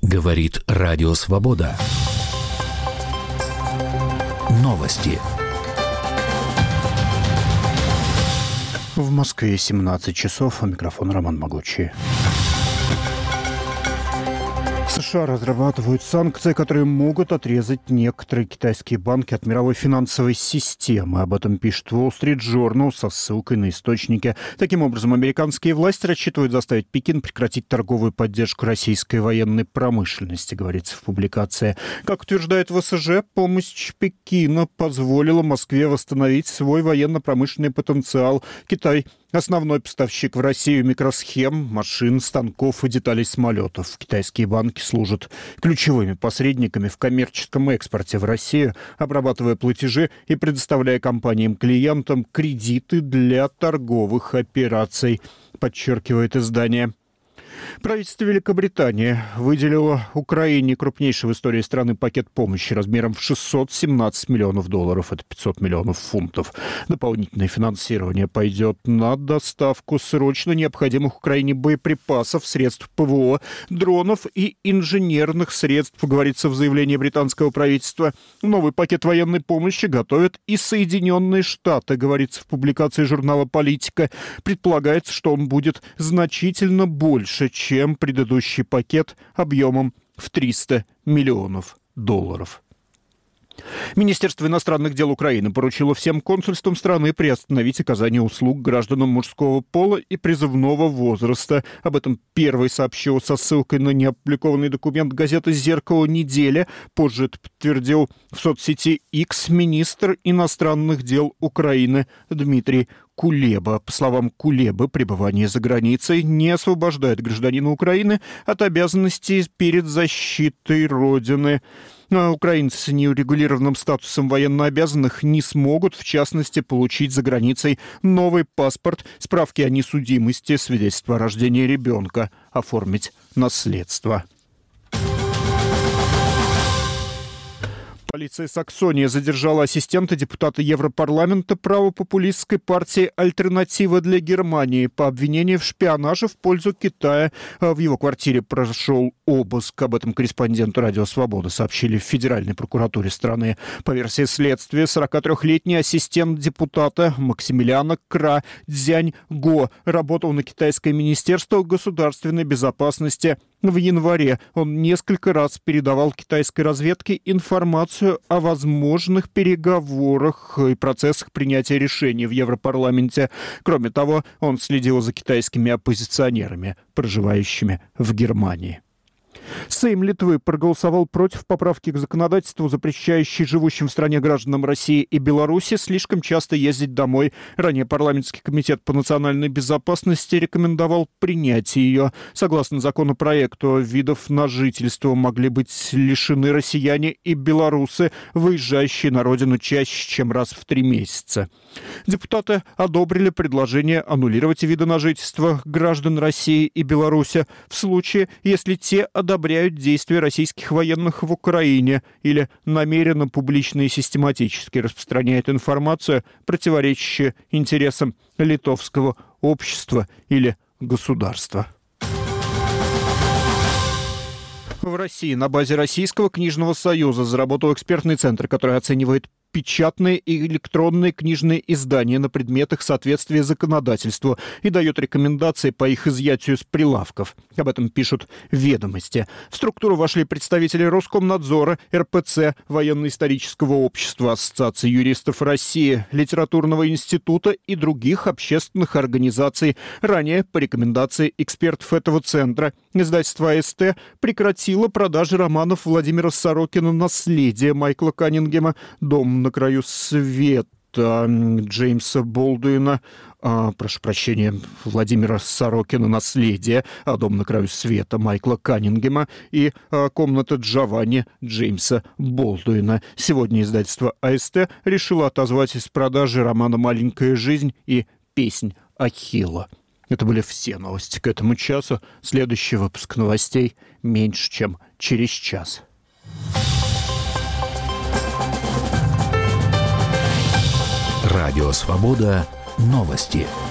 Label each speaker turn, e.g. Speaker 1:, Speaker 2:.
Speaker 1: Говорит Радио Свобода. Новости.
Speaker 2: В Москве 17 часов. У микрофона Роман Могучий. США разрабатывают санкции, которые могут отрезать некоторые китайские банки от мировой финансовой системы. Об этом пишет Wall Street Journal со ссылкой на источники. Таким образом, американские власти рассчитывают заставить Пекин прекратить торговую поддержку российской военной промышленности, говорится в публикации. Как утверждает ВСЖ, помощь Пекина позволила Москве восстановить свой военно-промышленный потенциал. Китай – основной поставщик в Россию микросхем, машин, станков и деталей самолетов. Китайские банки служат ключевыми посредниками в коммерческом экспорте в Россию, обрабатывая платежи и предоставляя компаниям-клиентам кредиты для торговых операций, подчеркивает издание. Правительство Великобритании выделило Украине крупнейший в истории страны пакет помощи размером в $617 миллионов. Это 500 миллионов фунтов. Дополнительное финансирование пойдет на доставку срочно необходимых Украине боеприпасов, средств ПВО, дронов и инженерных средств, говорится в заявлении британского правительства. Новый пакет военной помощи готовят и Соединенные Штаты, говорится в публикации журнала «Политика». Предполагается, что он будет значительно больше, чем предыдущий пакет объемом в $300 миллионов. Министерство иностранных дел Украины поручило всем консульствам страны приостановить оказание услуг гражданам мужского пола и призывного возраста. Об этом первый сообщил со ссылкой на неопубликованный документ газеты «Зеркало недели». Позже это подтвердил в соцсети X министр иностранных дел Украины Дмитрий Кулеба. По словам Кулебы, пребывание за границей не освобождает гражданина Украины от обязанностей перед защитой Родины. Украинцы с неурегулированным статусом военнообязанных не смогут, в частности, получить за границей новый паспорт, справки о несудимости, свидетельство о рождении ребенка, оформить наследство. Полиция Саксонии задержала ассистента депутата Европарламента правопопулистской партии «Альтернатива для Германии» по обвинению в шпионаже в пользу Китая. В его квартире прошел обыск. Об этом корреспонденту «Радио Свобода» сообщили в Федеральной прокуратуре страны. По версии следствия, 43-летний ассистент депутата Максимилиана Кра Цзянь-Го работал на китайское министерство государственной безопасности. В январе он несколько раз передавал китайской разведке информацию о возможных переговорах и процессах принятия решений в Европарламенте. Кроме того, он следил за китайскими оппозиционерами, проживающими в Германии. Сейм Литвы проголосовал против поправки к законодательству, запрещающей живущим в стране гражданам России и Беларуси слишком часто ездить домой. Ранее парламентский комитет по национальной безопасности рекомендовал принять ее. Согласно законопроекту, видов на жительство могли быть лишены россияне и белорусы, выезжающие на родину чаще, чем раз в 3 месяца. Депутаты одобрили предложение аннулировать виды на жительство граждан России и Беларуси в случае, если те одобряют действия российских военных в Украине или намеренно публично и систематически распространяют информацию, противоречащую интересам литовского общества или государства. В России на базе Российского книжного союза заработал экспертный центр, который оценивает печатные и электронные книжные издания на предмет их соответствия законодательству и дает рекомендации по их изъятию с прилавков. Об этом пишут «Ведомости». В структуру вошли представители Роскомнадзора, РПЦ, Военно-исторического общества, Ассоциации юристов России, Литературного института и других общественных организаций. Ранее, по рекомендации экспертов этого центра, издательство АСТ прекратило продажи романов Владимира Сорокина «Наследие» Майкла Каннингема, «Дом на краю света» Джеймса Болдуина, Владимира Сорокина «Наследие», «Дом на краю света» Майкла Каннингема и «Комната Джованни» Джеймса Болдуина. Сегодня издательство АСТ решило отозвать из продажи романа «Маленькая жизнь» и «Песнь Ахилла». Это были все новости к этому часу. Следующий выпуск новостей меньше, чем через час.
Speaker 1: Радио Свобода. Новости.